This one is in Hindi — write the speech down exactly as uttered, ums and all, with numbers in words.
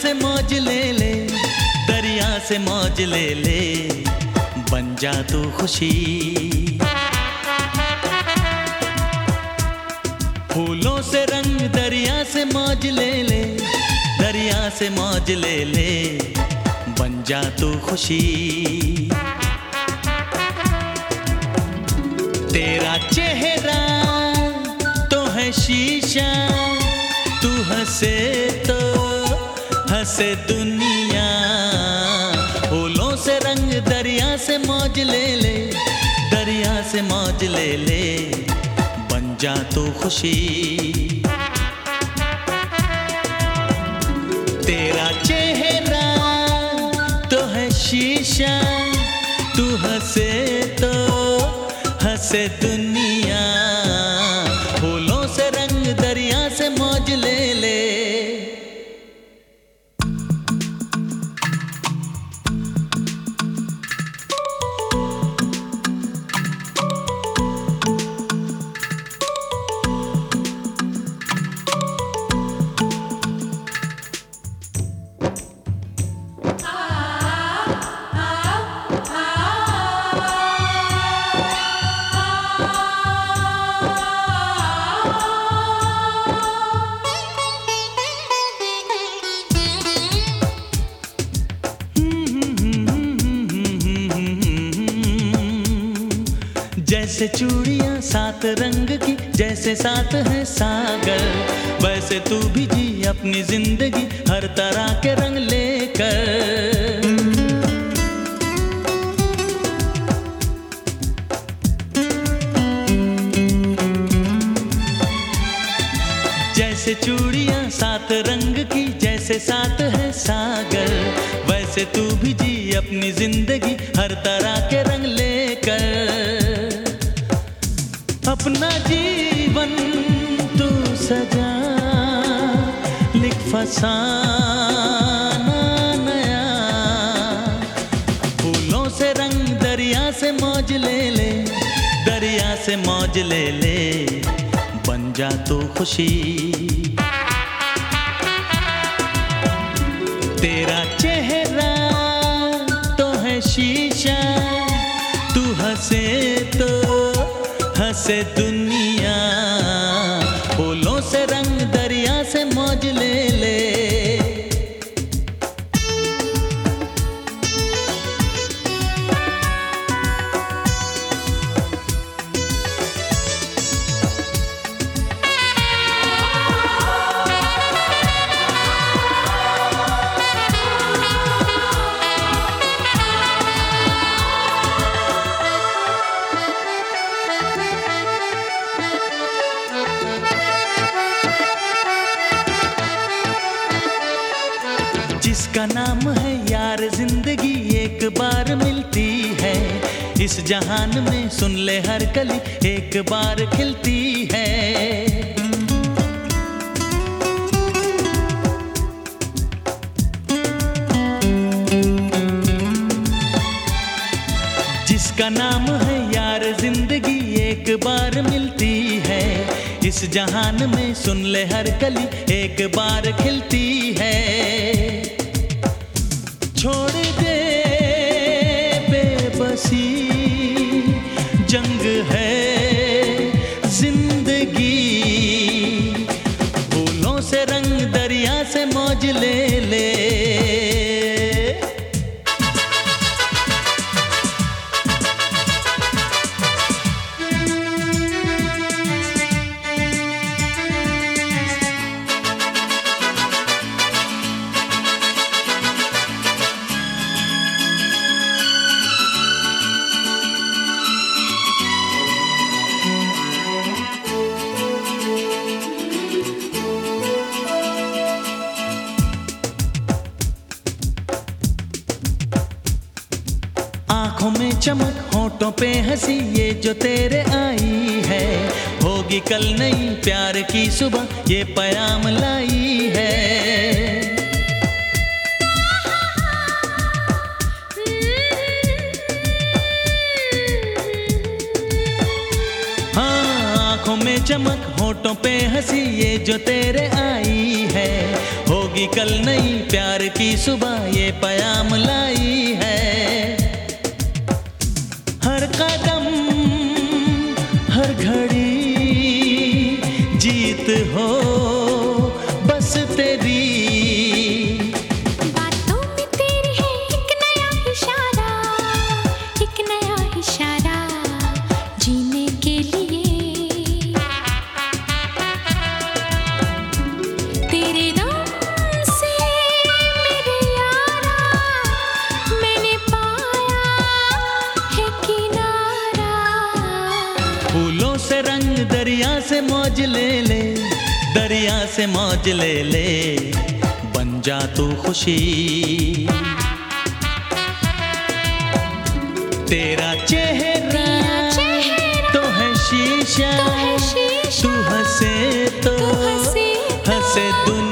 से मौज ले ले, दरिया से मौज ले ले, बन जा तू खुशी। फूलों से रंग दरिया से मौज ले ले, दरिया से मौज ले ले, बन जा तू खुशी। तेरा चेहरा तो है शीशा, तू हंसे तो हंसे दुनिया। फूलों से रंग दरिया से मौज ले ले, दरिया से मौज ले ले, बन जा तू खुशी। तेरा चेहरा तो है शीशा, तू हंसे तो हंसे दुनिया। फूलों से रंग दरिया से मौज ले ले। जैसे चूड़ियां सात रंग की, जैसे सात है सागर, वैसे तू भी जी अपनी जिंदगी हर तरह के रंग लेकर। जैसे चूड़ियां सात रंग की, जैसे सात है सागर, वैसे तू भी जी अपनी जिंदगी हर तरह के रंग लेकर। अपना जीवन तू सजा, लिख फसाना नया। फूलों से रंग दरिया से मौज ले ले, दरिया से मौज ले ले, बन जा तू खुशी। तेरा चेहरा तो है शीशा, तू हंसे तो हंसे दुनिया। फूलों से रंग दरिया से मौज ले ले। जिसका नाम है यार जिंदगी एक बार मिलती है, इस जहान में सुन ले हर कली एक बार खिलती है। जिसका नाम है यार जिंदगी एक बार मिलती है, इस जहान में सुन ले हर कली एक बार खिलती है। छोड़ दे बेबसी, जंग है जिंदगी। फूलों से रंग दरिया से मौज ले ले। आँखों में चमक, होठों पे हंसी, ये जो तेरे आई है, होगी कल नई प्यार की सुबह, ये प्याम लाई है। हाँ, आँखों में चमक, होठों पे हंसी, ये जो तेरे आई है, होगी होगी कल नई प्यार की सुबह ये पयाम लाई है। हर कदम हर घड़ी जीत हो बस तेरी। बातों में तेरी है एक नया इशारा, एक नया इशारा जीने के लिए। तेरे नाम से मेरे यारा मैंने पाया है किनारा। फूलों से रंग दरिया से मौज ले ले, दरिया से मौज ले ले, बन जा तू खुशी। तेरा चेहरा तो है शीशा, तू हंसे तो हंसे दुनिया।